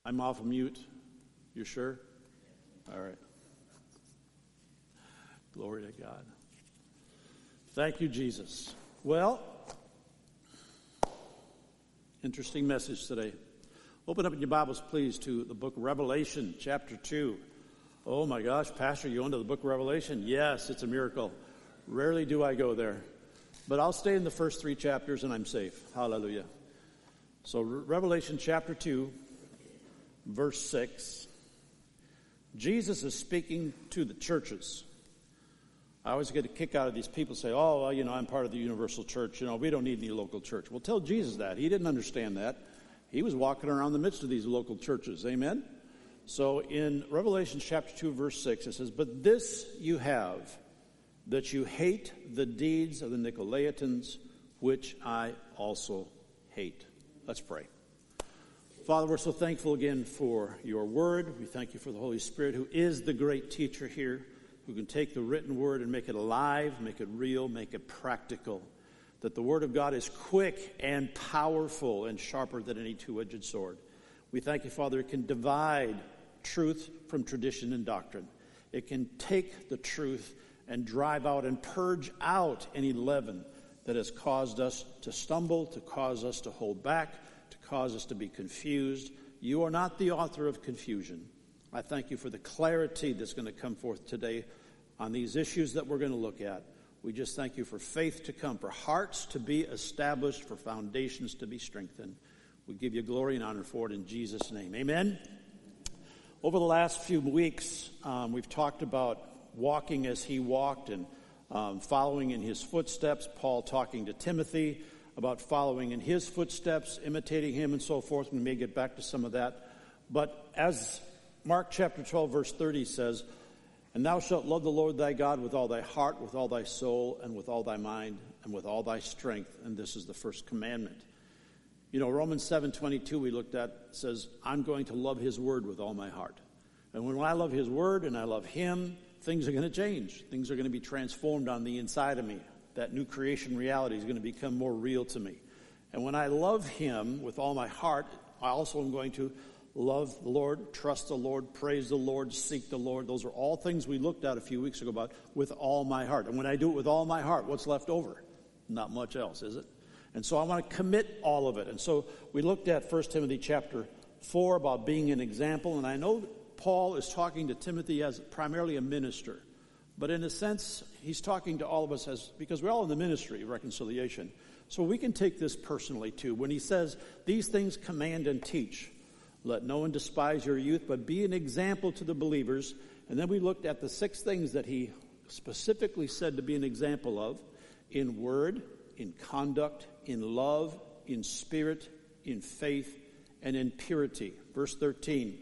I'm off of mute. You sure? All right. Glory to God. Thank you, Jesus. Well, interesting message today. Open up in your Bibles, please, to the book of Revelation, chapter 2. Oh my gosh, Pastor, you into the book of Revelation? Yes, it's a miracle. Rarely do I go there. But I'll stay in the first 3 chapters and I'm safe. Hallelujah. So Revelation chapter 2, verse 6. Jesus is speaking to the churches. I always get a kick out of these people say, oh, well, I'm part of the universal church. We don't need any local church. Well, tell Jesus that. He didn't understand that. He was walking around the midst of these local churches. Amen? So in Revelation chapter 2, verse 6, it says, but this you have, that you hate the deeds of the Nicolaitans, which I also hate. Let's pray. Father, we're so thankful again for your word. We thank you for the Holy Spirit, who is the great teacher here, who can take the written word and make it alive, make it real, make it practical. That the word of God is quick and powerful and sharper than any two-edged sword. We thank you, Father, it can divide truth from tradition and doctrine. It can take the truth and drive out and purge out any leaven that has caused us to stumble, to cause us to hold back, to cause us to be confused. You are not the author of confusion. I thank you for the clarity that's going to come forth today on these issues that we're going to look at. We just thank you for faith to come, for hearts to be established, for foundations to be strengthened. We give you glory and honor for it in Jesus' name. Amen. Over the last few weeks, we've talked about walking as he walked and following in his footsteps. Paul talking to Timothy about following in his footsteps, imitating him, and so forth. We may get back to some of that. But as Mark chapter 12, verse 30 says, and thou shalt love the Lord thy God with all thy heart, with all thy soul, and with all thy mind, and with all thy strength. And this is the first commandment. Romans 7:22 we looked at says, I'm going to love his word with all my heart. And when I love his word and I love him, things are going to change. Things are going to be transformed on the inside of me. That new creation reality is going to become more real to me. And when I love him with all my heart, I also am going to love the Lord, trust the Lord, praise the Lord, seek the Lord. Those are all things we looked at a few weeks ago about with all my heart. And when I do it with all my heart, what's left over? Not much else, is it? And so I want to commit all of it. And so we looked at 1 Timothy chapter 4 about being an example. And I know Paul is talking to Timothy as primarily a minister. But in a sense, he's talking to all of us because we're all in the ministry of reconciliation. So we can take this personally too. When he says, these things command and teach. Let no one despise your youth, but be an example to the believers. And then we looked at the 6 things that he specifically said to be an example of in word, in conduct, in love, in spirit, in faith, and in purity. Verse 13,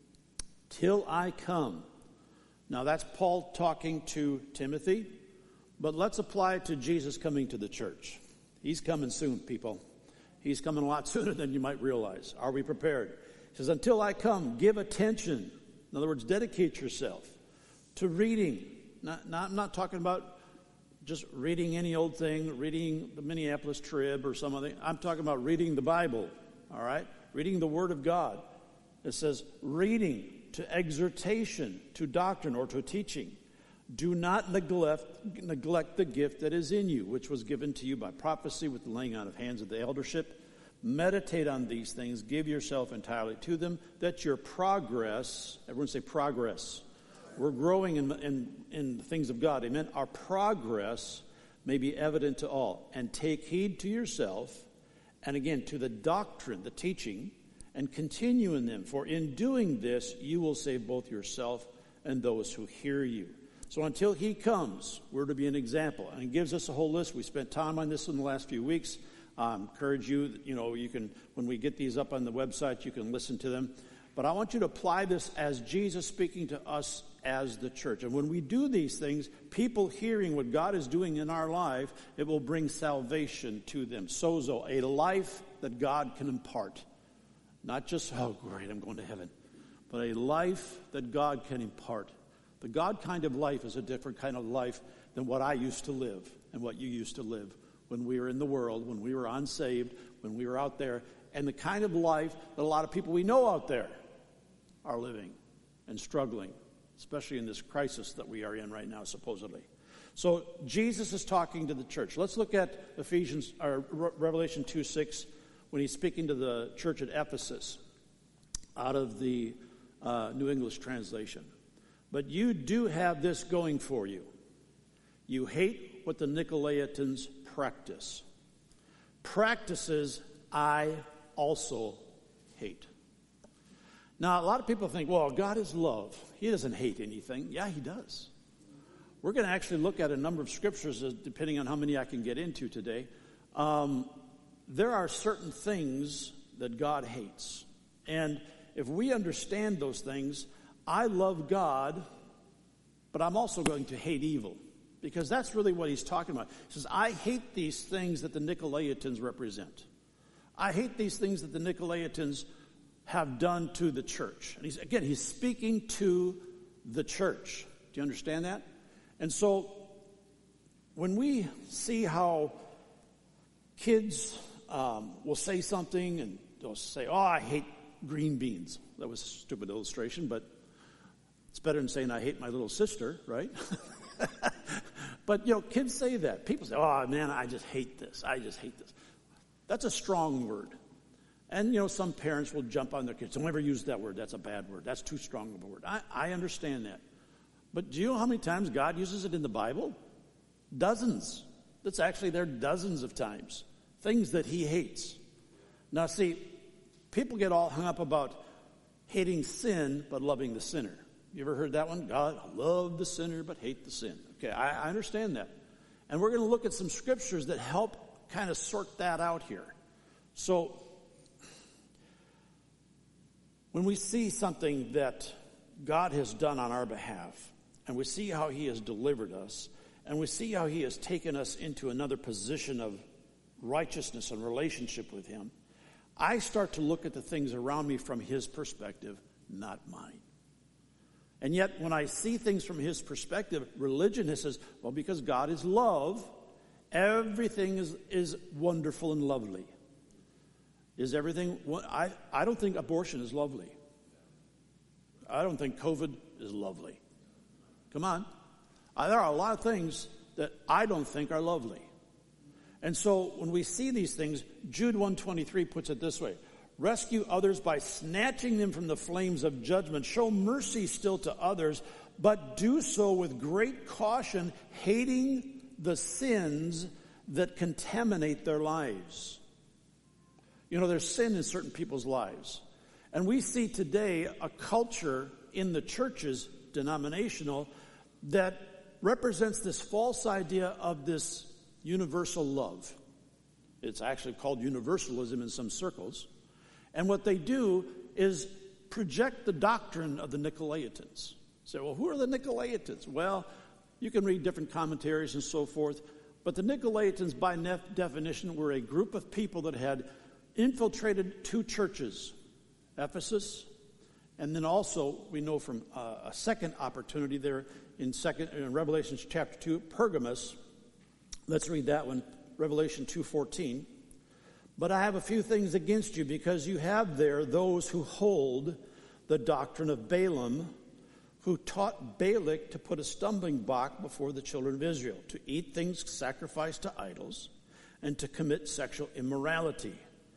till I come. Now that's Paul talking to Timothy, but let's apply it to Jesus coming to the church. He's coming soon, people. He's coming a lot sooner than you might realize. Are we prepared? He says, until I come, give attention. In other words, dedicate yourself to reading. I'm not talking about just reading any old thing, reading the Minneapolis Trib or some other thing. I'm talking about reading the Bible, all right? Reading the Word of God. It says reading to exhortation, to doctrine, or to teaching. Do not neglect the gift that is in you, which was given to you by prophecy with the laying on of hands of the eldership. Meditate on these things. Give yourself entirely to them, that your progress, everyone say progress. We're growing in the things of God. Amen. Our progress may be evident to all. And take heed to yourself, and again, to the doctrine, the teaching, and continue in them. For in doing this, you will save both yourself and those who hear you. So until he comes, we're to be an example. And he gives us a whole list. We spent time on this in the last few weeks. I encourage you, you can, when we get these up on the website, you can listen to them. But I want you to apply this as Jesus speaking to us as the church. And when we do these things, people hearing what God is doing in our life, it will bring salvation to them. Sozo, a life that God can impart. Not just, oh great, I'm going to heaven. But a life that God can impart. The God kind of life is a different kind of life than what I used to live and what you used to live when we were in the world, when we were unsaved, when we were out there, and the kind of life that a lot of people we know out there. are living and struggling, especially in this crisis that we are in right now, supposedly. So Jesus is talking to the church. Let's look at Revelation 2:6 when he's speaking to the church at Ephesus out of the New English translation. But you do have this going for you. You hate what the Nicolaitans practice. Practices I also hate. Now, a lot of people think, well, God is love. He doesn't hate anything. Yeah, he does. We're going to actually look at a number of scriptures, depending on how many I can get into today. There are certain things that God hates. And if we understand those things, I love God, but I'm also going to hate evil. Because that's really what he's talking about. He says, I hate these things that the Nicolaitans represent. I hate these things that the Nicolaitans have done to the church. And he's speaking to the church. Do you understand that? And so, when we see how kids will say something and they'll say, oh, I hate green beans. That was a stupid illustration, but it's better than saying I hate my little sister, right? But, kids say that. People say, oh, man, I just hate this. I just hate this. That's a strong word. And, some parents will jump on their kids. Don't ever use that word. That's a bad word. That's too strong of a word. I understand that. But do you know how many times God uses it in the Bible? Dozens. That's actually there dozens of times. Things that he hates. Now, see, people get all hung up about hating sin but loving the sinner. You ever heard that one? God loved the sinner but hate the sin. Okay, I understand that. And we're going to look at some scriptures that help kind of sort that out here. So, when we see something that God has done on our behalf, and we see how he has delivered us, and we see how he has taken us into another position of righteousness and relationship with him, I start to look at the things around me from his perspective, not mine. And yet, when I see things from his perspective, religion says, well, because God is love, everything is wonderful and lovely. Is everything... I don't think abortion is lovely. I don't think COVID is lovely. Come on. There are a lot of things that I don't think are lovely. And so when we see these things, Jude 1:23 puts it this way. Rescue others by snatching them from the flames of judgment. Show mercy still to others, but do so with great caution, hating the sins that contaminate their lives. There's sin in certain people's lives. And we see today a culture in the churches, denominational, that represents this false idea of this universal love. It's actually called universalism in some circles. And what they do is project the doctrine of the Nicolaitans. Say, well, who are the Nicolaitans? Well, you can read different commentaries and so forth. But the Nicolaitans, by definition, were a group of people that had infiltrated two churches, Ephesus, and then also we know from a second opportunity there in Revelation chapter 2, Pergamos. Let's read that one, Revelation 2:14. But I have a few things against you, because you have there those who hold the doctrine of Balaam, who taught Balak to put a stumbling block before the children of Israel, to eat things sacrificed to idols, and to commit sexual immorality.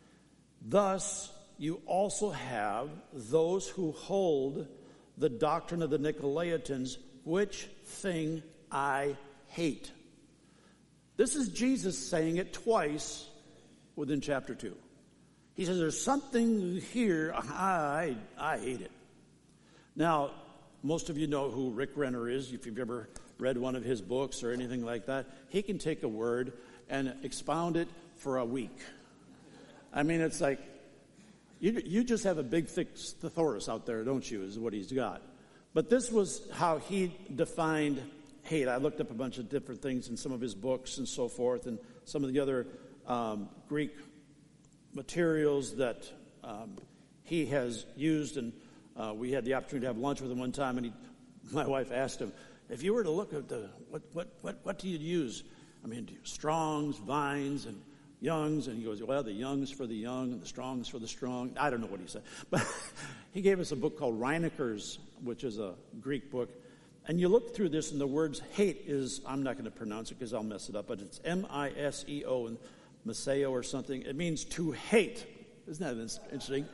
Thus, you also have those who hold the doctrine of the Nicolaitans, which thing I hate. This is Jesus saying it twice within chapter 2. He says, there's something here, I hate it. Now, most of you know who Rick Renner is, if you've ever read one of his books or anything like that. He can take a word and expound it for a week. I mean, it's like, you just have a big, thick thesaurus out there, don't you, is what he's got. But this was how he defined hate. I looked up a bunch of different things in some of his books and so forth, and some of the other Greek materials that he has used. And we had the opportunity to have lunch with him one time, and my wife asked him, if you were to look at what do you use? I mean, Strong's, Vines, and Young's, and he goes, well, the Young's for the young and the Strong's for the strong. I don't know what he said, but he gave us a book called Reineker's, which is a Greek book. And you look through this, and the words hate is, I'm not going to pronounce it because I'll mess it up, but it's M-I-S-E-O, and Maseo or something. It means to hate. Isn't that interesting?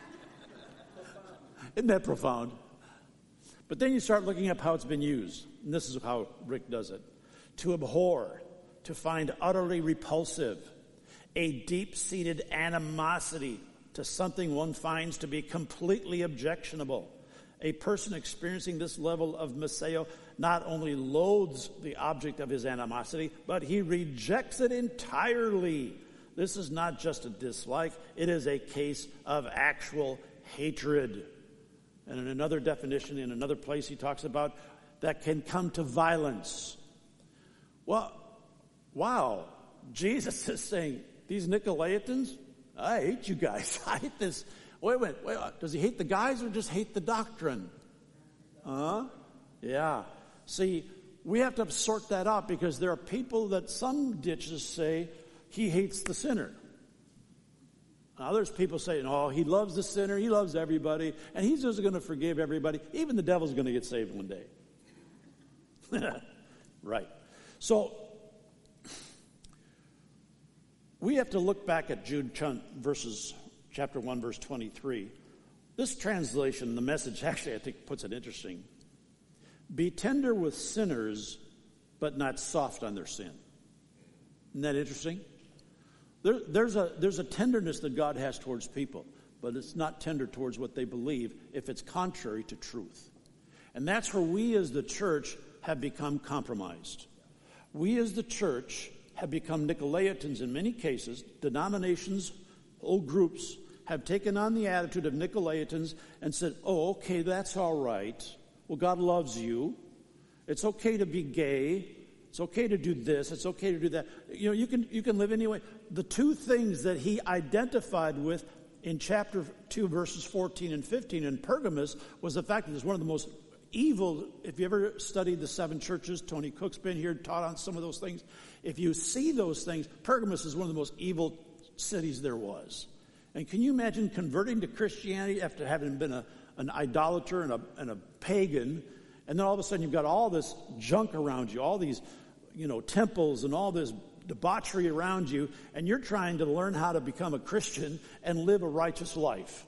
Isn't that profound? But then you start looking up how it's been used. And this is how Rick does it. To abhor, to find utterly repulsive, a deep-seated animosity to something one finds to be completely objectionable. A person experiencing this level of Maseo not only loathes the object of his animosity, but he rejects it entirely. This is not just a dislike, it is a case of actual hatred. And in another definition, in another place, he talks about that can come to violence. Well, wow, Jesus is saying, these Nicolaitans, I hate you guys. I hate this. Wait, does he hate the guys or just hate the doctrine? Yeah. See, we have to sort that out because there are people that some ditches say he hates the sinner. Others people say, no, he loves the sinner, he loves everybody, and he's just going to forgive everybody. Even the devil's going to get saved one day. Right. So, we have to look back at Jude chapter 1, verse 23. This translation, the Message, actually I think puts it interesting. Be tender with sinners, but not soft on their sin. Isn't that interesting? There's a tenderness that God has towards people, but it's not tender towards what they believe if it's contrary to truth. And that's where we as the church have become compromised. We as the church have become Nicolaitans in many cases. Denominations, whole groups, have taken on the attitude of Nicolaitans and said, oh, okay, that's all right. Well, God loves you. It's okay to be gay. It's okay to do this. It's okay to do that. You know, you can live anyway. The two things that he identified with in chapter 2, verses 14 and 15 in Pergamos was the fact that it's one of the most evil. If you ever studied the seven churches, Tony Cook's been here, taught on some of those things. If you see those things, Pergamos is one of the most evil cities there was. And can you imagine converting to Christianity after having been an idolater and a pagan, and then all of a sudden you've got all this junk around you, all these, temples and all this debauchery around you, and you're trying to learn how to become a Christian and live a righteous life.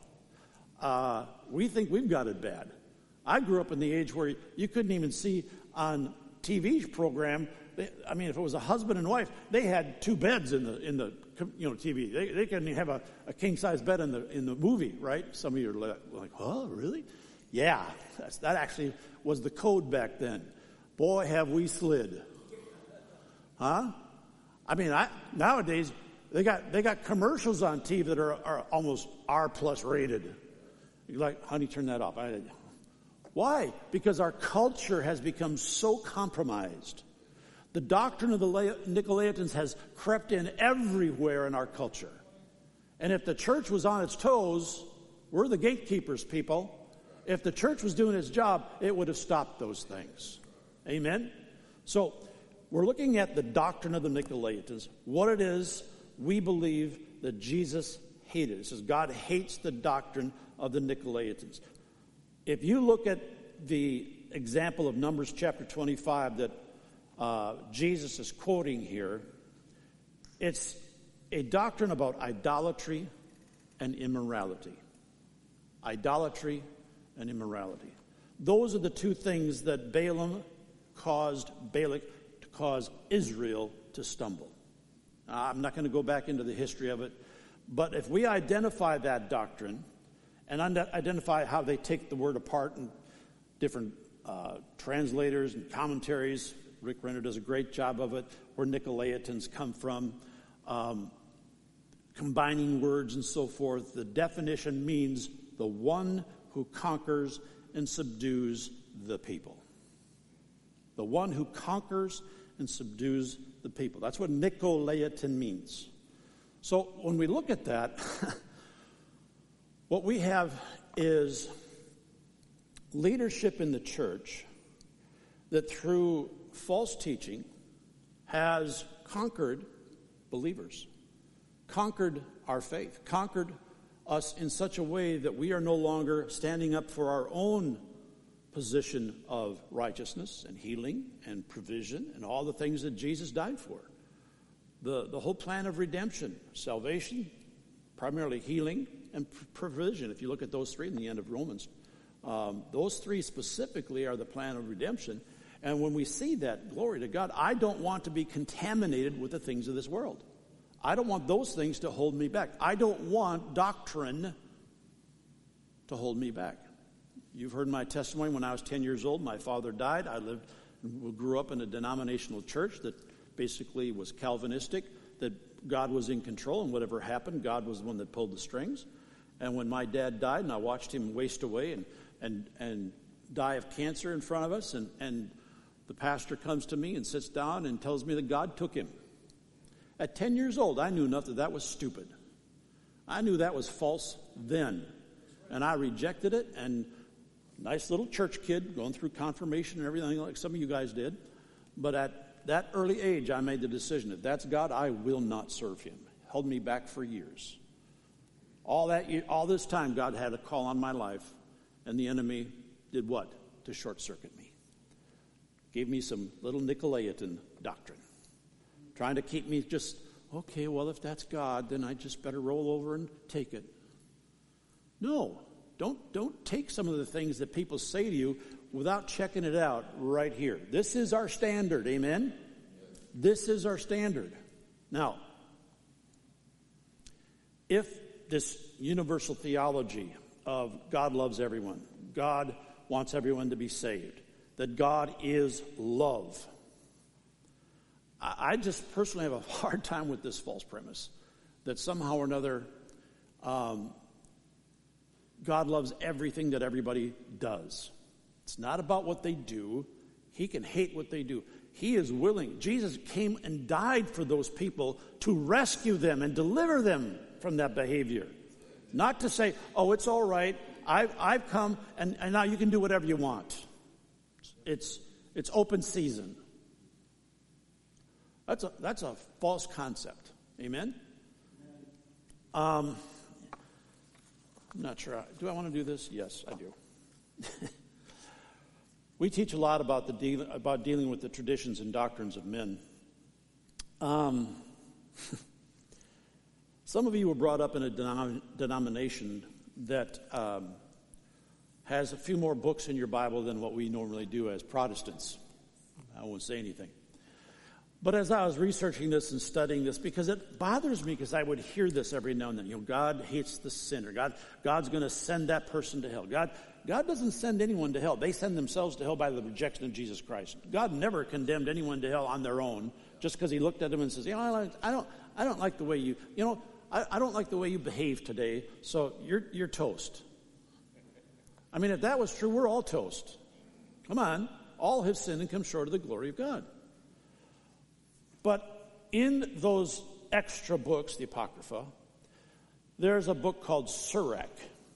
We think we've got it bad. I grew up in the age where you couldn't even see on TV program. If it was a husband and wife, they had two beds in the TV. They couldn't even have a king size bed in the movie, right? Some of you are like, oh, really? Yeah, that actually was the code back then. Boy, have we slid, huh? Nowadays they got commercials on TV that are almost R+ rated. You're like, honey, turn that off. Why? Because our culture has become so compromised. The doctrine of the Nicolaitans has crept in everywhere in our culture. And if the church was on its toes, we're the gatekeepers, people. If the church was doing its job, it would have stopped those things. Amen? So, we're looking at the doctrine of the Nicolaitans. What it is, we believe that Jesus hated. It says God hates the doctrine of the Nicolaitans. If you look at the example of Numbers chapter 25 that Jesus is quoting here, it's a doctrine about idolatry and immorality. Idolatry and immorality. Those are the two things that Balaam caused Balak to cause Israel to stumble. I'm not going to go back into the history of it, but if we identify that doctrine and identify how they take the word apart in different translators and commentaries, Rick Renner does a great job of it, where Nicolaitans come from, combining words and so forth. The definition means the one who conquers and subdues the people. The one who conquers and subdues the people. That's what Nicolaitan means. So when we look at that, what we have is leadership in the church that through false teaching has conquered believers, conquered our faith, conquered us in such a way that we are no longer standing up for our own position of righteousness and healing and provision and all the things that Jesus died for. The whole plan of redemption, salvation, primarily healing, and provision. If you look at those three in the end of Romans, those three specifically are the plan of redemption. And when we see that, glory to God, I don't want to be contaminated with the things of this world. I don't want those things to hold me back. I don't want doctrine to hold me back. You've heard my testimony. When I was 10 years old, my father died. I grew up in a denominational church that basically was Calvinistic, that God was in control, and whatever happened, God was the one that pulled the strings. And when my dad died, and I watched him waste away and die of cancer in front of us, and the pastor comes to me and sits down and tells me that God took him. At 10 years old, I knew enough that was stupid. I knew that was false then. And I rejected it, and nice little church kid going through confirmation and everything like some of you guys did. But at that early age, I made the decision, if that's God, I will not serve him. Held me back for years. All this time, God had a call on my life, and the enemy did what? To short-circuit me. Gave me some little Nicolaitan doctrine, trying to keep me just, okay, well, if that's God, then I just better roll over and take it. No, don't take some of the things that people say to you without checking it out right here. This is our standard, amen? This is our standard. Now, if this universal theology of God loves everyone, God wants everyone to be saved, that God is love, I just personally have a hard time with this false premise that somehow or another God loves everything that everybody does. It's not about what they do. He can hate what they do. He is willing. Jesus came and died for those people to rescue them and deliver them from that behavior. Not to say, oh, it's all right. I've come and now you can do whatever you want. It's open season. That's a false concept. Amen? I'm not sure. Do I want to do this? Yes, I do. We teach a lot about dealing with the traditions and doctrines of men. Some of you were brought up in a denomination that has a few more books in your Bible than what we normally do as Protestants. I won't say anything. But as I was researching this and studying this, because it bothers me, because I would hear this every now and then, God hates the sinner. God's going to send that person to hell. God doesn't send anyone to hell. They send themselves to hell by the rejection of Jesus Christ. God never condemned anyone to hell on their own just because he looked at them and says, I don't like the way you, I don't like the way you behave today, so you're toast. I mean, if that was true, we're all toast. Come on. All have sinned and come short of the glory of God. But in those extra books, the Apocrypha, there's a book called Sirach.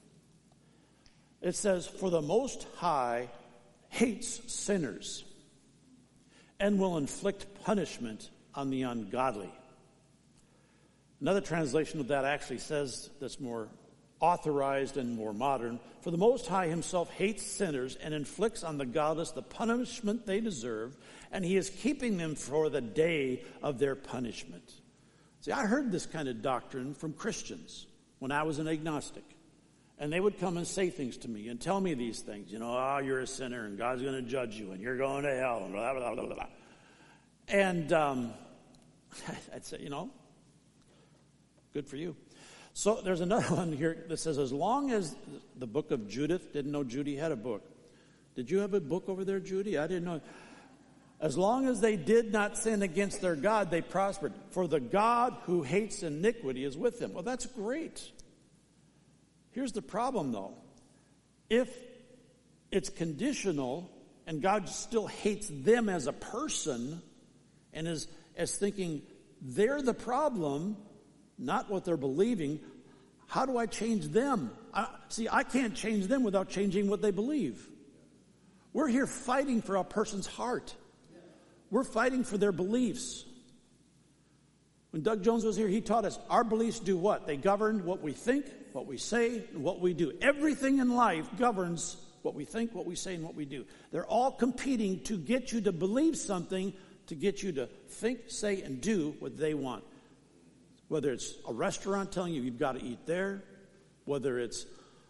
It says, for the Most High hates sinners and will inflict punishment on the ungodly. Another translation of that actually says, that's more authorized and more modern, for the Most High himself hates sinners and inflicts on the godless the punishment they deserve, and he is keeping them for the day of their punishment. See, I heard this kind of doctrine from Christians when I was an agnostic. And they would come and say things to me and tell me these things. You're a sinner and God's going to judge you and you're going to hell and blah, blah, blah, blah, blah. And I'd say, good for you. So there's another one here that says, as long as the book of Judith, didn't know Judy had a book. Did you have a book over there, Judy? I didn't know. As long as they did not sin against their God, they prospered. For the God who hates iniquity is with them. Well, that's great. Here's the problem, though. If it's conditional and God still hates them as a person and is as thinking they're the problem, not what they're believing, how do I change them? I can't change them without changing what they believe. We're here fighting for a person's heart. We're fighting for their beliefs. When Doug Jones was here, he taught us our beliefs do what? They govern what we think what we say, and what we do. Everything in life governs what we think, what we say, and what we do. They're all competing to get you to believe something, to get you to think, say, and do what they want. Whether it's a restaurant telling you you've got to eat there, whether it's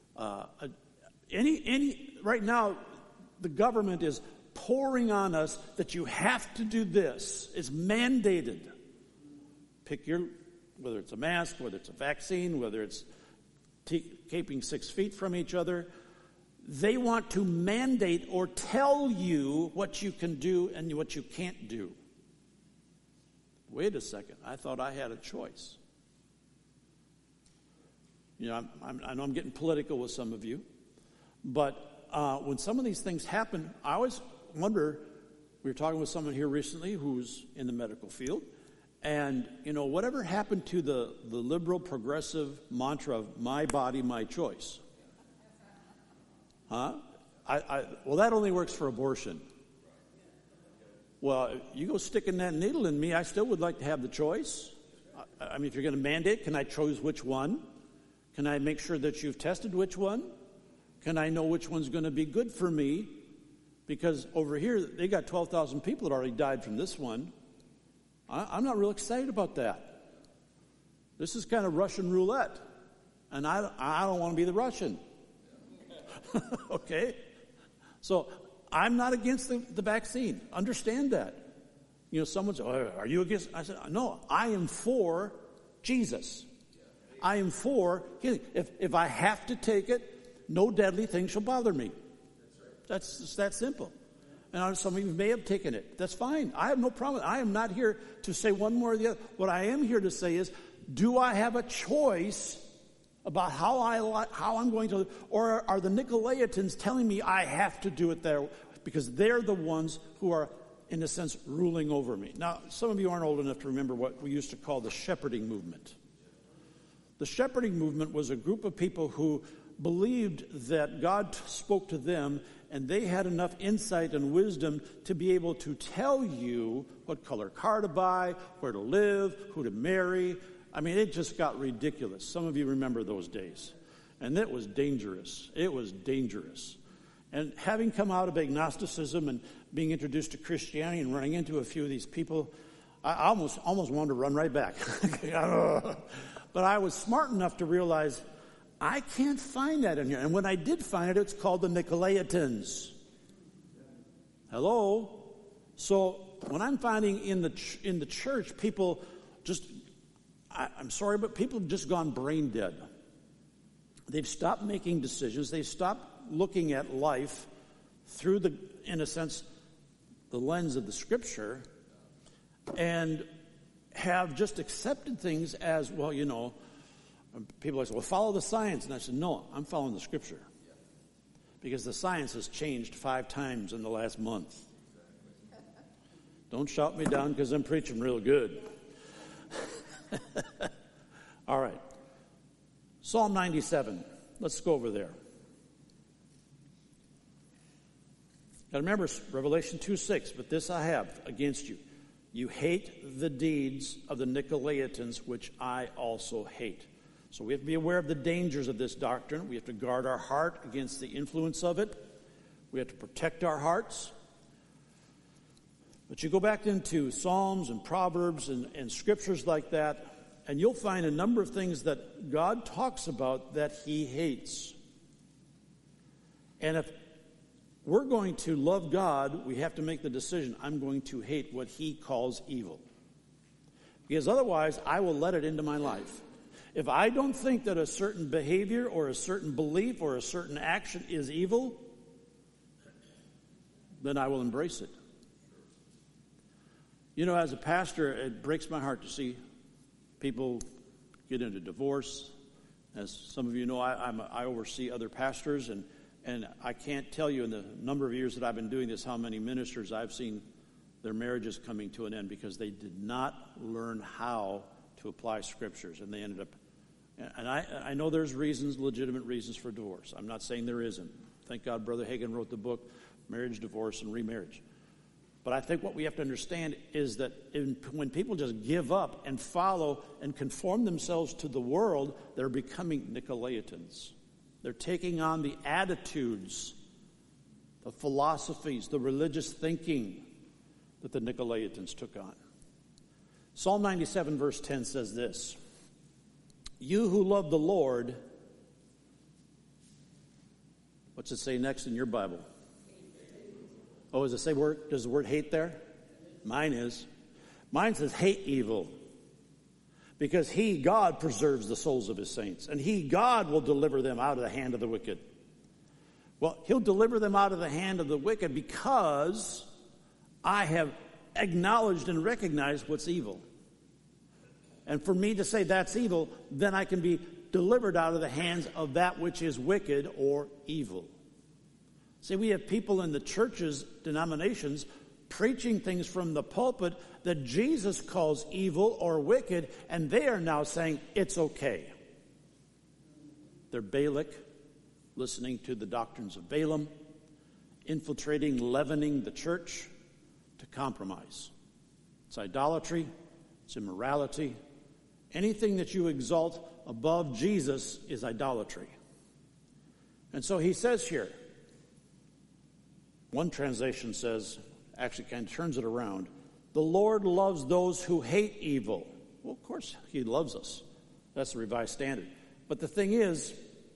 right now, the government is pouring on us that you have to do this. It's mandated. Whether it's a mask, whether it's a vaccine, whether it's keeping 6 feet from each other. They want to mandate or tell you what you can do and what you can't do. Wait a second, I thought I had a choice. You know, I know I'm getting political with some of you, but when some of these things happen, I always wonder, we were talking with someone here recently who's in the medical field, and, you know, whatever happened to the liberal progressive mantra of my body, my choice? Huh? Well, that only works for abortion. Well, you go sticking that needle in me, I still would like to have the choice. I mean, if you're going to mandate, can I choose which one? Can I make sure that you've tested which one? Can I know which one's going to be good for me? Because over here, they got 12,000 people that already died from this one. I'm not real excited about that. This is kind of Russian roulette. And I don't want to be the Russian. Okay? So I'm not against the vaccine. Understand that. You know, someone says, oh, are you against? I said, no, I am for Jesus. I am for healing. If I have to take it, no deadly thing shall bother me. That's just that simple. And some of you may have taken it. That's fine. I have no problem. I am not here to say one more or the other. What I am here to say is, do I have a choice about how I'm going to live? Or are the Nicolaitans telling me I have to do it there because they're the ones who are, in a sense, ruling over me? Now, some of you aren't old enough to remember what we used to call the shepherding movement. The shepherding movement was a group of people who believed that God spoke to them, and they had enough insight and wisdom to be able to tell you what color car to buy, where to live, who to marry. I mean, it just got ridiculous. Some of you remember those days. And it was dangerous. It was dangerous. And having come out of agnosticism and being introduced to Christianity and running into a few of these people, I almost wanted to run right back. But I was smart enough to realize I can't find that in here. And when I did find it, it's called the Nicolaitans. Hello? So when I'm finding in the church, people just, I'm sorry, but people have just gone brain dead. They've stopped making decisions. They've stopped looking at life through in a sense, the lens of the Scripture, and have just accepted things as, well, you know, people are like, well, follow the science. And I said, no, I'm following the Scripture. Because the science has changed 5 times in the last month. Don't shout me down because I'm preaching real good. All right. Psalm 97. Let's go over there. Now remember, Revelation 2:6, but this I have against you. You hate the deeds of the Nicolaitans, which I also hate. So we have to be aware of the dangers of this doctrine. We have to guard our heart against the influence of it. We have to protect our hearts. But you go back into Psalms and Proverbs and scriptures like that, and you'll find a number of things that God talks about that he hates. And if we're going to love God, we have to make the decision, I'm going to hate what he calls evil. Because otherwise, I will let it into my life. If I don't think that a certain behavior or a certain belief or a certain action is evil, then I will embrace it. You know, as a pastor, it breaks my heart to see people get into divorce. As some of you know, I oversee other pastors, and I can't tell you in the number of years that I've been doing this how many ministers I've seen their marriages coming to an end because they did not learn how to apply scriptures, and they ended up. And I know there's reasons, legitimate reasons for divorce. I'm not saying there isn't. Thank God Brother Hagin wrote the book, Marriage, Divorce, and Remarriage. But I think what we have to understand is that when people just give up and follow and conform themselves to the world, they're becoming Nicolaitans. They're taking on the attitudes, the philosophies, the religious thinking that the Nicolaitans took on. Psalm 97 verse 10 says this, "You who love the Lord," what's it say next in your Bible? Oh, does it say does the word hate there? Mine is. Mine says hate evil. Because he, God, preserves the souls of his saints. And he, God, will deliver them out of the hand of the wicked. Well, he'll deliver them out of the hand of the wicked because I have acknowledged and recognized what's evil. And for me to say that's evil, then I can be delivered out of the hands of that which is wicked or evil. See, we have people in the churches, denominations, preaching things from the pulpit that Jesus calls evil or wicked, and they are now saying it's okay. They're Baalic, listening to the doctrines of Balaam, infiltrating, leavening the church to compromise. It's idolatry, it's immorality. Anything that you exalt above Jesus is idolatry. And so he says here, one translation says, actually kind of turns it around, the Lord loves those who hate evil. Well, of course, he loves us. That's the Revised Standard. But the thing is,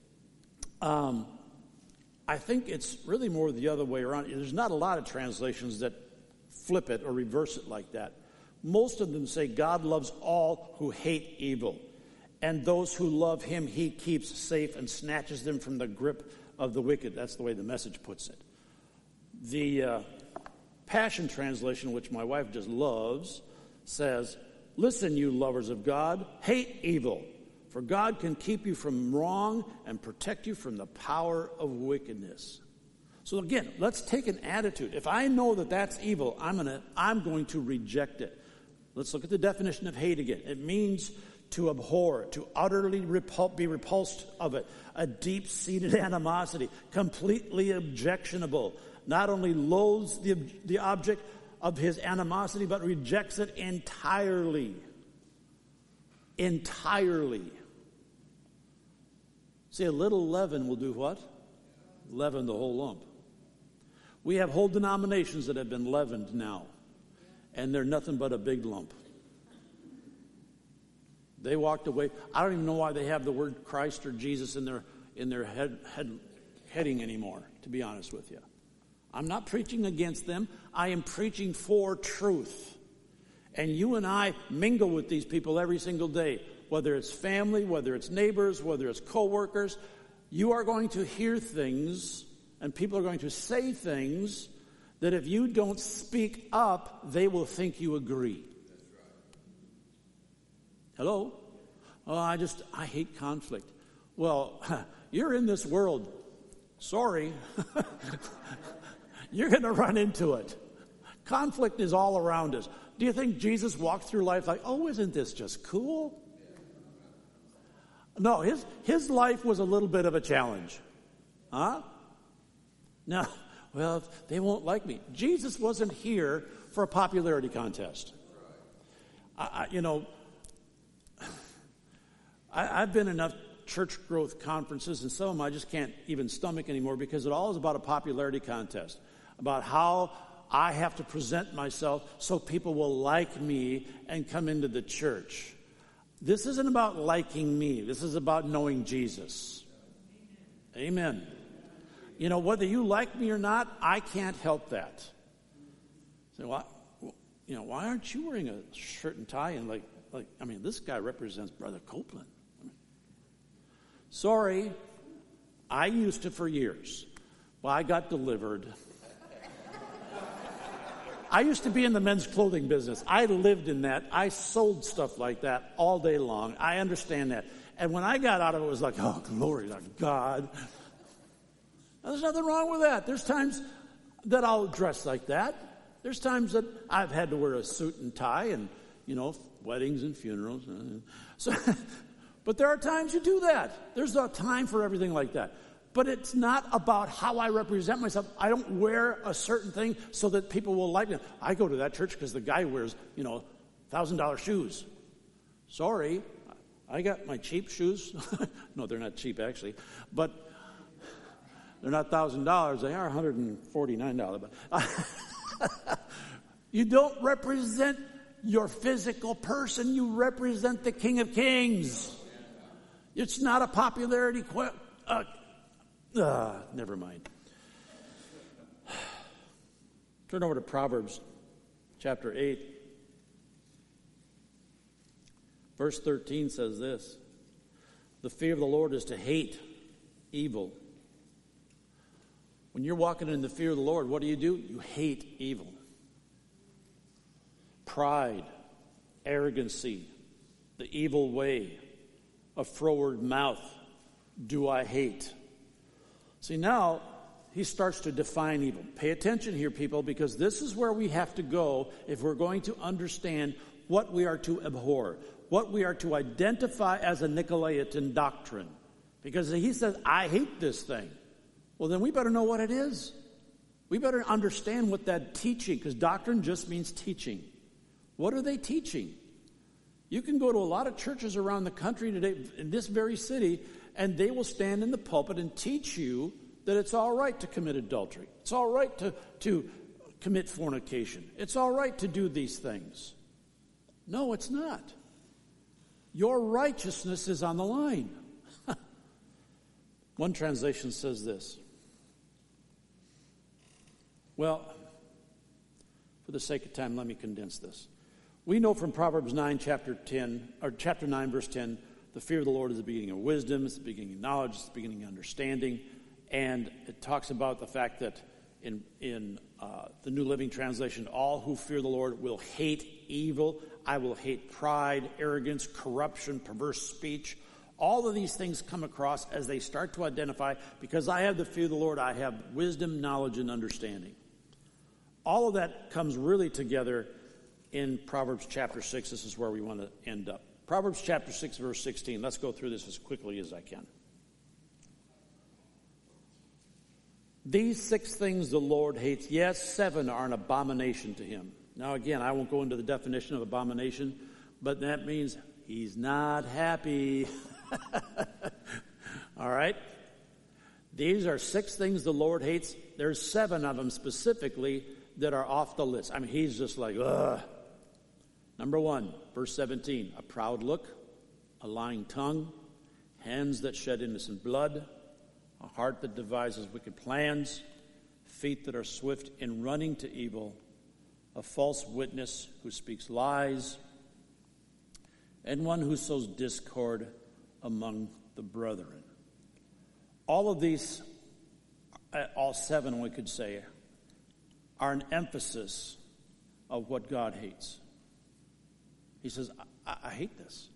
I think it's really more the other way around. There's not a lot of translations that flip it or reverse it like that. Most of them say God loves all who hate evil, and those who love him he keeps safe and snatches them from the grip of the wicked. That's the way the Message puts it. The Passion Translation, which my wife just loves, says, listen, you lovers of God, hate evil, for God can keep you from wrong and protect you from the power of wickedness. So again, let's take an attitude. If I know that that's evil, I'm going to reject it. Let's look at the definition of hate again. It means to abhor, to utterly be repulsed of it, a deep-seated animosity, completely objectionable. Not only loathes the object of his animosity, but rejects it entirely. Entirely. See, a little leaven will do what? Leaven the whole lump. We have whole denominations that have been leavened now, and they're nothing but a big lump. They walked away. I don't even know why they have the word Christ or Jesus in their heading anymore, to be honest with you. I'm not preaching against them. I am preaching for truth. And you and I mingle with these people every single day, whether it's family, whether it's neighbors, whether it's co-workers. You are going to hear things, and people are going to say things that if you don't speak up, they will think you agree. Hello? Oh, I hate conflict. Well, you're in this world. Sorry. You're going to run into it. Conflict is all around us. Do you think Jesus walked through life like, oh, isn't this just cool? No, his life was a little bit of a challenge. Huh? No, well, they won't like me. Jesus wasn't here for a popularity contest. I've been enough church growth conferences, and some of them I just can't even stomach anymore because it all is about a popularity contest, about how I have to present myself so people will like me and come into the church. This isn't about liking me. This is about knowing Jesus. Amen. You know, whether you like me or not, I can't help that. So, why aren't you wearing a shirt and tie and this guy represents Brother Copeland. Sorry, I used to for years. Well, I got delivered. I used to be in the men's clothing business. I lived in that. I sold stuff like that all day long. I understand that. And when I got out of it, it was like, oh, glory to God. Now, there's nothing wrong with that. There's times that I'll dress like that. There's times that I've had to wear a suit and tie and, weddings and funerals. But there are times you do that. There's a time for everything like that. But it's not about how I represent myself. I don't wear a certain thing so that people will like me. I go to that church because the guy wears, $1,000 shoes. Sorry, I got my cheap shoes. No, they're not cheap actually, but they're not $1,000. They are $149. But you don't represent your physical person. You represent the King of Kings. It's not a popularity never mind. Turn over to Proverbs chapter 8. Verse 13 says this: the fear of the Lord is to hate evil. When you're walking in the fear of the Lord, what do? You hate evil. Pride, arrogancy, the evil way, a froward mouth, do I hate. See, now he starts to define evil. Pay attention here, people, because this is where we have to go if we're going to understand what we are to abhor, what we are to identify as a Nicolaitan doctrine. Because he says, I hate this thing. Well, then we better know what it is. We better understand what that teaching, because doctrine just means teaching. What are they teaching? You can go to a lot of churches around the country today, in this very city, and they will stand in the pulpit and teach you that it's all right to commit adultery. It's all right to commit fornication. It's all right to do these things. No, it's not. Your righteousness is on the line. One translation says this. Well, for the sake of time, let me condense this. We know from Proverbs 9, chapter 9, verse 10, the fear of the Lord is the beginning of wisdom, it's the beginning of knowledge, it's the beginning of understanding. And it talks about the fact that in the New Living Translation, all who fear the Lord will hate evil. I will hate pride, arrogance, corruption, perverse speech. All of these things come across as they start to identify, because I have the fear of the Lord, I have wisdom, knowledge, and understanding. All of that comes really together in Proverbs chapter 6. This is where we want to end up. Proverbs chapter 6, verse 16. Let's go through this as quickly as I can. These 6 things the Lord hates. Yes, 7 are an abomination to him. Now again, I won't go into the definition of abomination, but that means he's not happy. All right? These are 6 things the Lord hates. There's 7 of them specifically that are off the list. I mean, he's just like, ugh. Number 1, verse 17, a proud look, a lying tongue, hands that shed innocent blood, a heart that devises wicked plans, feet that are swift in running to evil, a false witness who speaks lies, and one who sows discord among the brethren. All of these, all 7 we could say, are an emphasis of what God hates. He says, I hate this.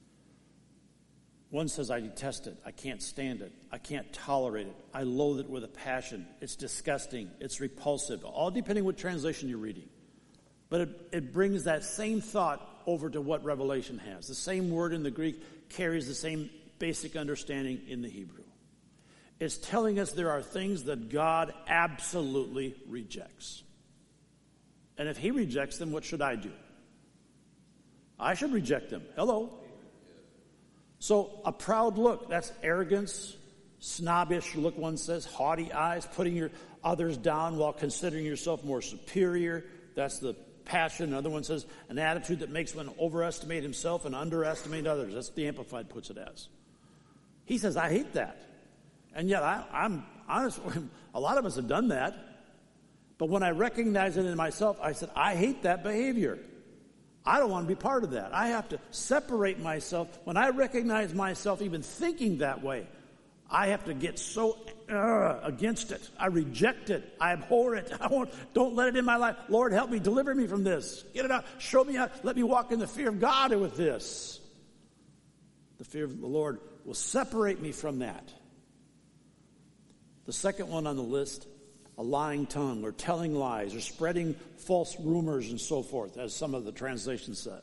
One says, I detest it. I can't stand it. I can't tolerate it. I loathe it with a passion. It's disgusting. It's repulsive. All depending what translation you're reading. But it brings that same thought over to what Revelation has. The same word in the Greek carries the same basic understanding in the Hebrew. It's telling us there are things that God absolutely rejects. And if he rejects them, what should I do? I should reject them. Hello. So a proud look, that's arrogance, snobbish look, one says, haughty eyes, putting your others down while considering yourself more superior. That's the passion. Another one says, an attitude that makes one overestimate himself and underestimate others. That's the Amplified puts it as. He says, I hate that. And yet I'm honest, a lot of us have done that. But when I recognize it in myself, I said, I hate that behavior. I don't want to be part of that. I have to separate myself. When I recognize myself even thinking that way, I have to get so against it. I reject it. I abhor it. Don't let it in my life. Lord, help me. Deliver me from this. Get it out. Show me how. Let me walk in the fear of God with this. The fear of the Lord will separate me from that. The second one on the list, a lying tongue, or telling lies, or spreading false rumors and so forth, as some of the translations say.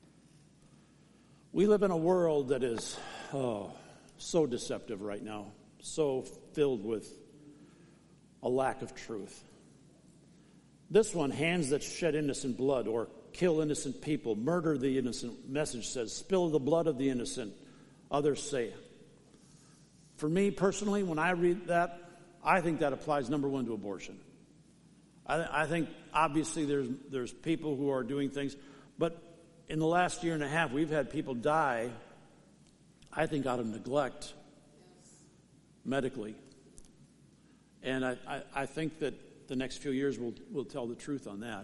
We live in a world that is so deceptive right now. so filled with a lack of truth. This one, hands that shed innocent blood or kill innocent people, murder the innocent, message says, spill the blood of the innocent, others say. For me personally, when I read that, I think that applies, number one, to abortion. I think obviously there's people who are doing things, but in the last year and a half, we've had people die, I think, out of neglect medically. And I think that the next few years will tell the truth on that.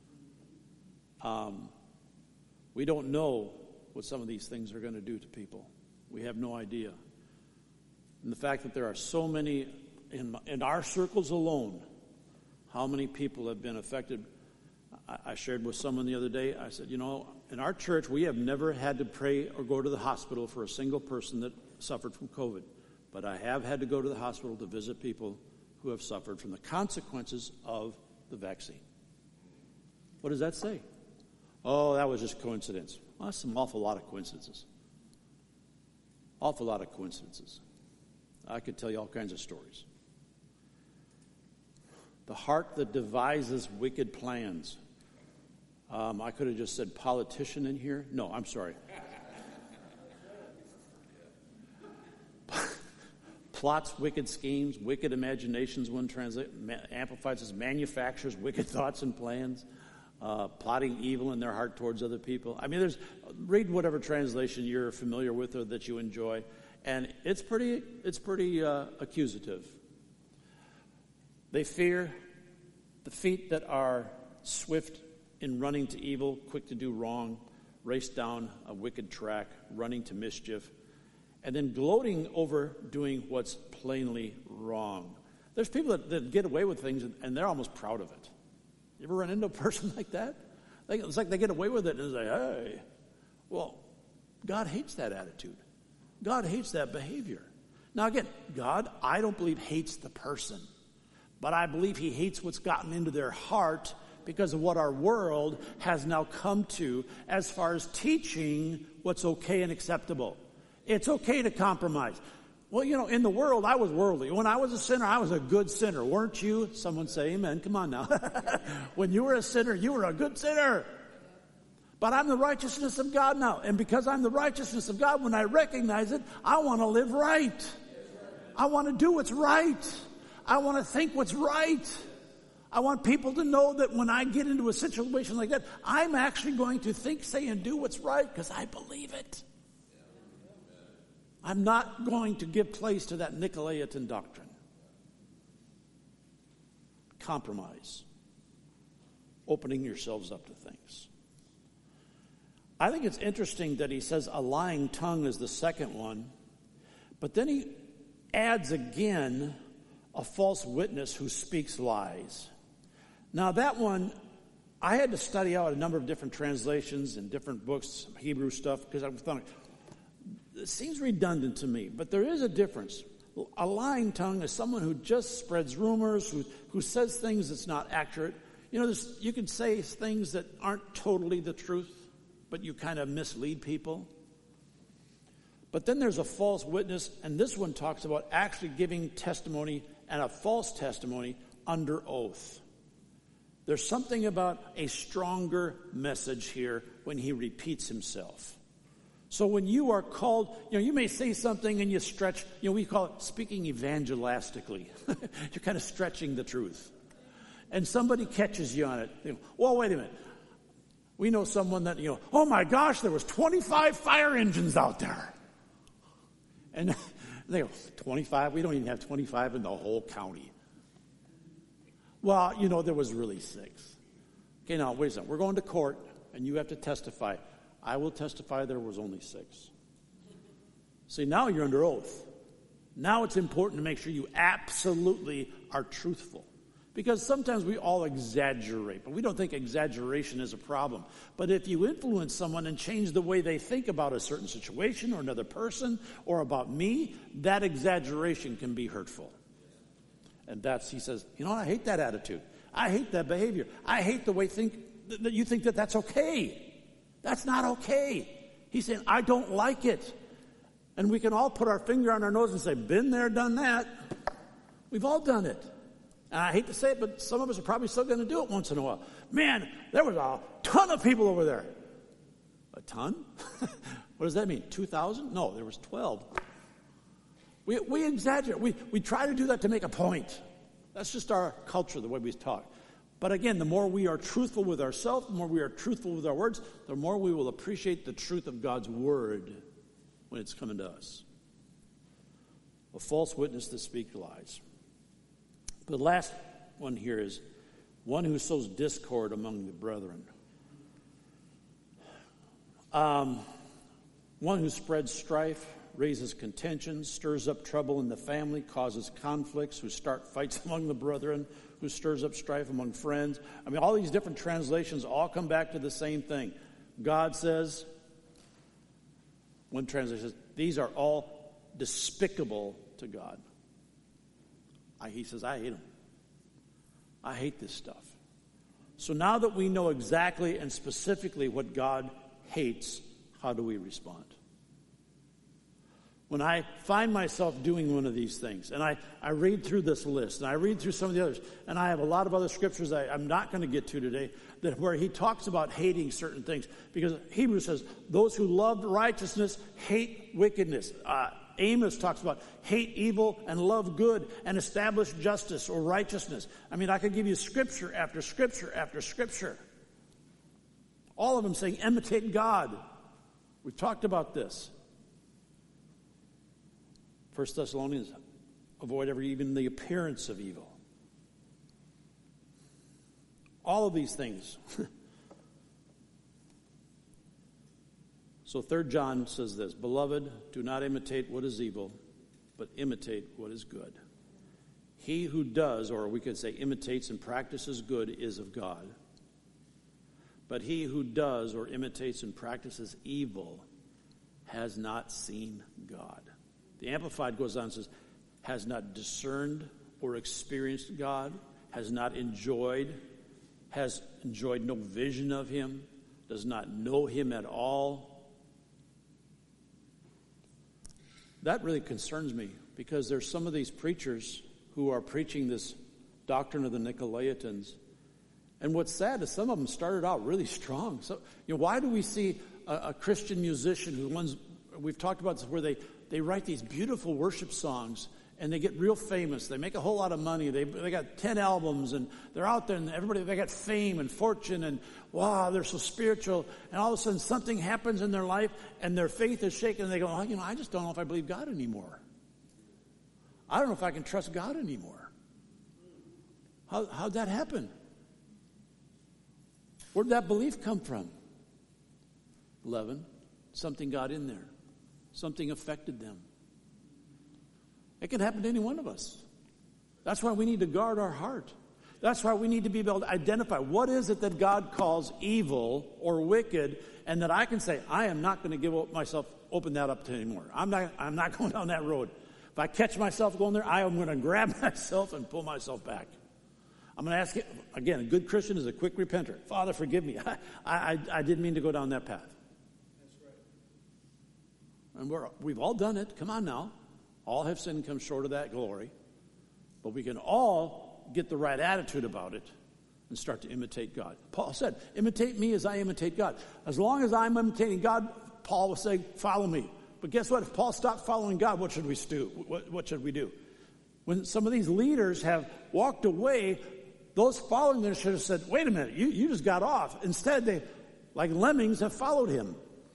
We don't know what some of these things are going to do to people. We have no idea. And the fact that there are so many in our circles alone, how many people have been affected. I shared with someone the other day, I said, in our church, we have never had to pray or go to the hospital for a single person that suffered from COVID. But I have had to go to the hospital to visit people who have suffered from the consequences of the vaccine. What does that say? Oh, that was just coincidence. Well, that's an awful lot of coincidences. Awful lot of coincidences. I could tell you all kinds of stories. The heart that devises wicked plans. I could have just said politician in here. No, I'm sorry. Plots wicked schemes, wicked imaginations, one amplifies as manufactures wicked thoughts and plans, plotting evil in their heart towards other people. I mean, read whatever translation you're familiar with or that you enjoy, and it's pretty accusative. They fear the feet that are swift in running to evil, quick to do wrong, race down a wicked track, running to mischief, and then gloating over doing what's plainly wrong. There's people that get away with things and they're almost proud of it. You ever run into a person like that? It's like they get away with it and say, hey. Well, God hates that attitude. God hates that behavior. Now again, God, I don't believe hates the person, but I believe he hates what's gotten into their heart because of what our world has now come to as far as teaching what's okay and acceptable. It's okay to compromise. Well, in the world, I was worldly. When I was a sinner, I was a good sinner. Weren't you? Someone say amen. Come on now. When you were a sinner, you were a good sinner. But I'm the righteousness of God now. And because I'm the righteousness of God, when I recognize it, I want to live right. I want to do what's right. I want to think what's right. I want people to know that when I get into a situation like that, I'm actually going to think, say, and do what's right because I believe it. I'm not going to give place to that Nicolaitan doctrine. Compromise. Opening yourselves up to things. I think it's interesting that he says a lying tongue is the second one, but then he adds again a false witness who speaks lies. Now that one, I had to study out a number of different translations and different books, Hebrew stuff, because I thought, it seems redundant to me, but there is a difference. A lying tongue is someone who just spreads rumors, who says things that's not accurate. You can say things that aren't totally the truth, but you kind of mislead people. But then there's a false witness, and this one talks about actually giving testimony and a false testimony under oath. There's something about a stronger message here when he repeats himself. So when you are called, you may say something and you stretch, we call it speaking evangelistically. You're kind of stretching the truth. And somebody catches you on it. Well, wait a minute. We know someone that, oh my gosh, there was 25 fire engines out there. And they go, 25? We don't even have 25 in the whole county. Well, there was really 6. Okay, now, wait a second. We're going to court, and you have to testify. I will testify there was only 6. See, now you're under oath. Now it's important to make sure you absolutely are truthful. Because sometimes we all exaggerate, but we don't think exaggeration is a problem. But if you influence someone and change the way they think about a certain situation or another person or about me, that exaggeration can be hurtful. And he says, I hate that attitude. I hate that behavior. I hate the way that you think that that's okay. That's not okay. He's saying, I don't like it. And we can all put our finger on our nose and say, been there, done that. We've all done it. And I hate to say it, but some of us are probably still going to do it once in a while. Man, there was a ton of people over there. A ton? What does that mean? 2,000? No, there was 12. We exaggerate. We try to do that to make a point. That's just our culture, the way we talk. But again, the more we are truthful with ourselves, the more we are truthful with our words, the more we will appreciate the truth of God's word when it's coming to us. A false witness to speak lies. The last one here is one who sows discord among the brethren. One who spreads strife, raises contentions, stirs up trouble in the family, causes conflicts, who start fights among the brethren, who stirs up strife among friends. I mean, all these different translations all come back to the same thing. God says, one translation says, these are all despicable to God. He says, I hate them. I hate this stuff. So now that we know exactly and specifically what God hates, how do we respond? When I find myself doing one of these things, and I read through this list, and I read through some of the others, and I have a lot of other scriptures I'm not going to get to today, that where he talks about hating certain things, because Hebrews says, those who love righteousness hate wickedness. Amos talks about hate evil and love good and establish justice or righteousness. I mean, I could give you scripture after scripture after scripture. All of them saying, imitate God. We've talked about this. 1 Thessalonians, avoid even the appearance of evil. All of these things. So 3 John says this, Beloved, do not imitate what is evil, but imitate what is good. He who does, or we could say imitates and practices good, is of God. But he who does or imitates and practices evil has not seen God. The Amplified goes on and says, has not discerned or experienced God, has enjoyed no vision of him, does not know him at all. That really concerns me, because there's some of these preachers who are preaching this doctrine of the Nicolaitans. And what's sad is some of them started out really strong. So, why do we see a Christian musician we've talked about this, where they write these beautiful worship songs and they get real famous. They make a whole lot of money. They got 10 albums and they're out there and they got fame and fortune and wow, they're so spiritual. And all of a sudden something happens in their life and their faith is shaken and they go, I just don't know if I believe God anymore. I don't know if I can trust God anymore. How'd that happen? Where'd that belief come from? 11, something got in there. Something affected them. It can happen to any one of us. That's why we need to guard our heart. That's why we need to be able to identify what is it that God calls evil or wicked, and that I can say, I am not going to open that up to anymore. I'm not going down that road. If I catch myself going there, I am going to grab myself and pull myself back. I'm going to ask it, again, a good Christian is a quick repenter. Father, forgive me. I didn't mean to go down that path. And we've all done it. Come on now. All have sinned and come short of that glory. But we can all get the right attitude about it and start to imitate God. Paul said, imitate me as I imitate God. As long as I'm imitating God, Paul was saying, follow me. But guess what? If Paul stopped following God, what should we do? What should we do? When some of these leaders have walked away, those following them should have said, wait a minute, you just got off. Instead, they, like lemmings, have followed him.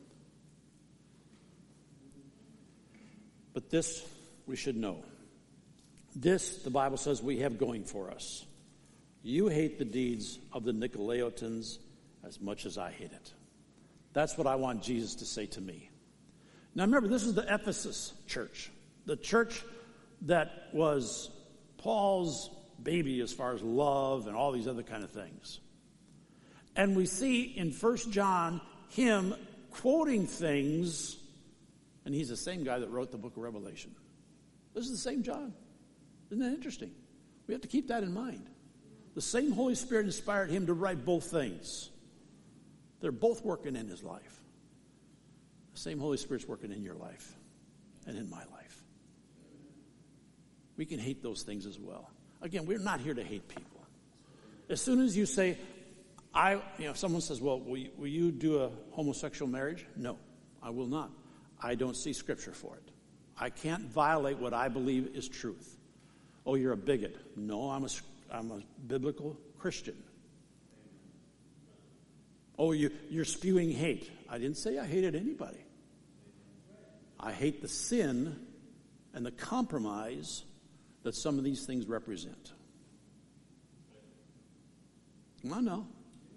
But this we should know. This, the Bible says, we have going for us. You hate the deeds of the Nicolaitans as much as I hate it. That's what I want Jesus to say to me. Now remember, this is the Ephesus church. The church that was Paul's baby as far as love and all these other kind of things. And we see in 1 John him quoting things, and he's the same guy that wrote the book of Revelation. This is the same John. Isn't that interesting? We have to keep that in mind. The same Holy Spirit inspired him to write both things. They're both working in his life. The same Holy Spirit's working in your life. and in my life. We can hate those things as well. Again, we're not here to hate people. As soon as you say, if someone says, well, will you do a homosexual marriage? No, I will not. I don't see scripture for it. I can't violate what I believe is truth. Oh, you're a bigot. No, I'm a biblical Christian. Oh, you're spewing hate. I didn't say I hated anybody. I hate the sin and the compromise that some of these things represent. I know.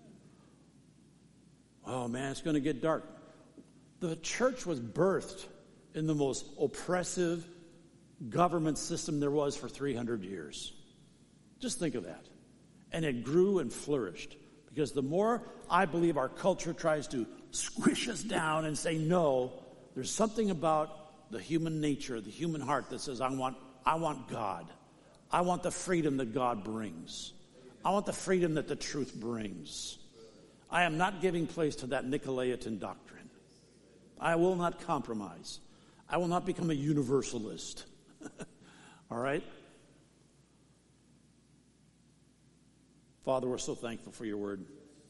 Oh, man, it's going to get dark. The church was birthed in the most oppressive government system there was for 300 years. Just think of that. And it grew and flourished. Because the more I believe our culture tries to squish us down and say no, there's something about the human nature, the human heart that says, I want God. I want the freedom that God brings. I want the freedom that the truth brings. I am not giving place to that Nicolaitan doctrine. I will not compromise. I will not become a universalist. All right? Father, we're so thankful for your word.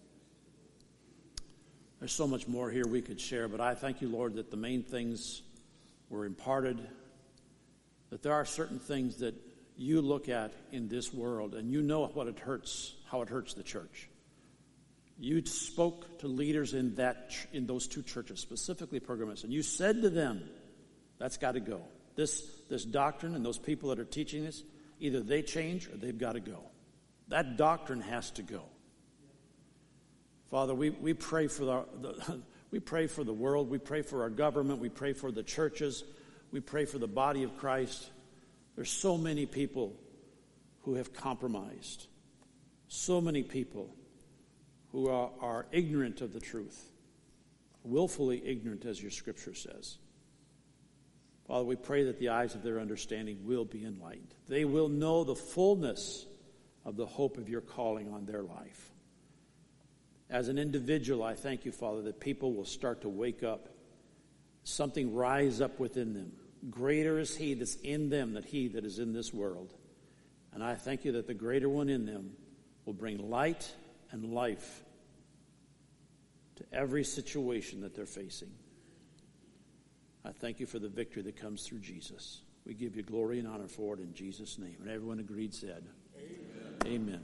There's so much more here we could share, but I thank you, Lord, that the main things were imparted, that there are certain things that you look at in this world, and you know what it hurts, how it hurts the church. You spoke to leaders in those two churches, specifically Pergamos, and you said to them, that's got to go. This doctrine and those people that are teaching this, either they change or they've got to go. That doctrine has to go. Father, we pray for we pray for the world. We pray for our government. We pray for the churches. We pray for the body of Christ. There's so many people who have compromised. So many people who are ignorant of the truth. Willfully ignorant, as your scripture says. Father, we pray that the eyes of their understanding will be enlightened. They will know the fullness of the hope of your calling on their life. As an individual, I thank you, Father, that people will start to wake up. Something rise up within them. Greater is he that's in them than he that is in this world. And I thank you that the greater one in them will bring light and life to every situation that they're facing. I thank you for the victory that comes through Jesus. We give you glory and honor for it in Jesus' name. And everyone agreed said, Amen. Amen.